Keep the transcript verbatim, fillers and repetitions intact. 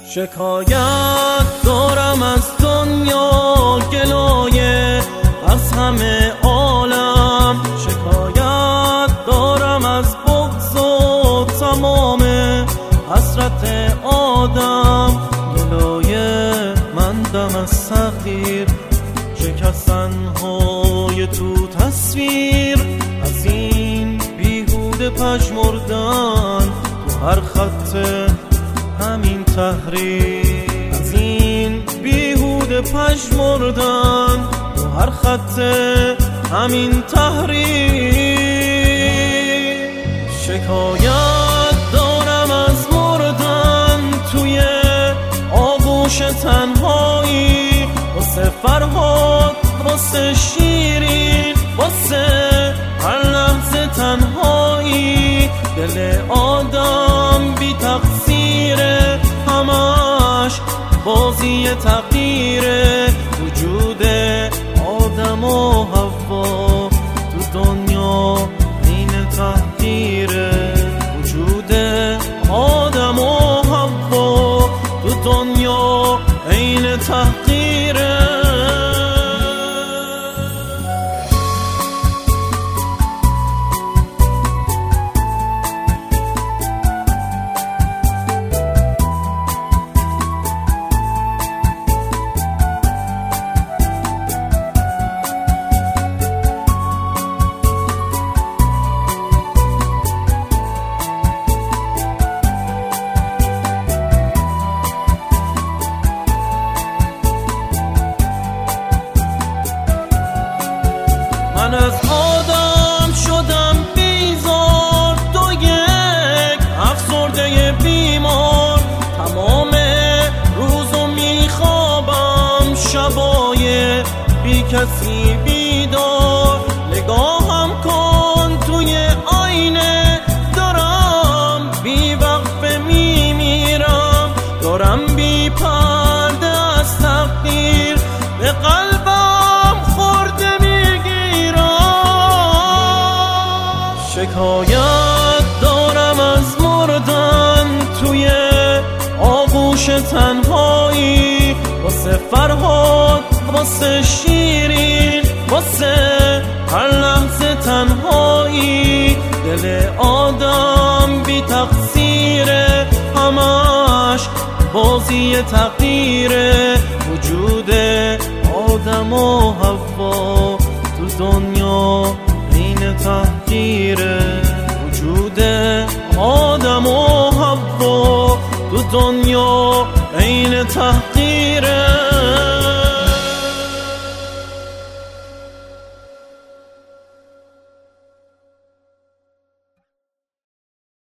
شکایت دارم از دنیا گلایه از همه عالم، شکایت دارم از بغض و تمام حسرت آدم، گلایه مندم از تقدیر شکستن های تو تصویر، از این بیهوده پژمردن تو هر خط همین تحریر، از این بیهوده پژمردن تو هر خط همین تحریر. شکایت دارم از مردن توی آغوش تنهایی، واسه فرهاد واسه شیرین واسه هر لحظه تنهایی، دل آدم بی تقصیره همش بازی تقدیره، وجود آدم و حوا تو دنیا این تحقیره، وجود آدم و حوا تو دنیا این تحقیره. من از آدم شدم بیزار، تو یک افسرده بیمار، تمام روزو میخوابم شبای بی کسی بیدار، نگاهم کن توی آینه دارم بی وقفه میمیرم، دارم بی پرده از تقدیر به قلبم خورده شکایت دارم از مردن توی آغوش تنهایی، واسه فرهاد واسه شیرین واسه هر لحظه تنهایی، دل آدم بی تقصیره همش بازی تقدیره، وجود آدم و حوا تو دنیا این تحقیره، وجود آدم و حوا تو دنیا این تحقیر.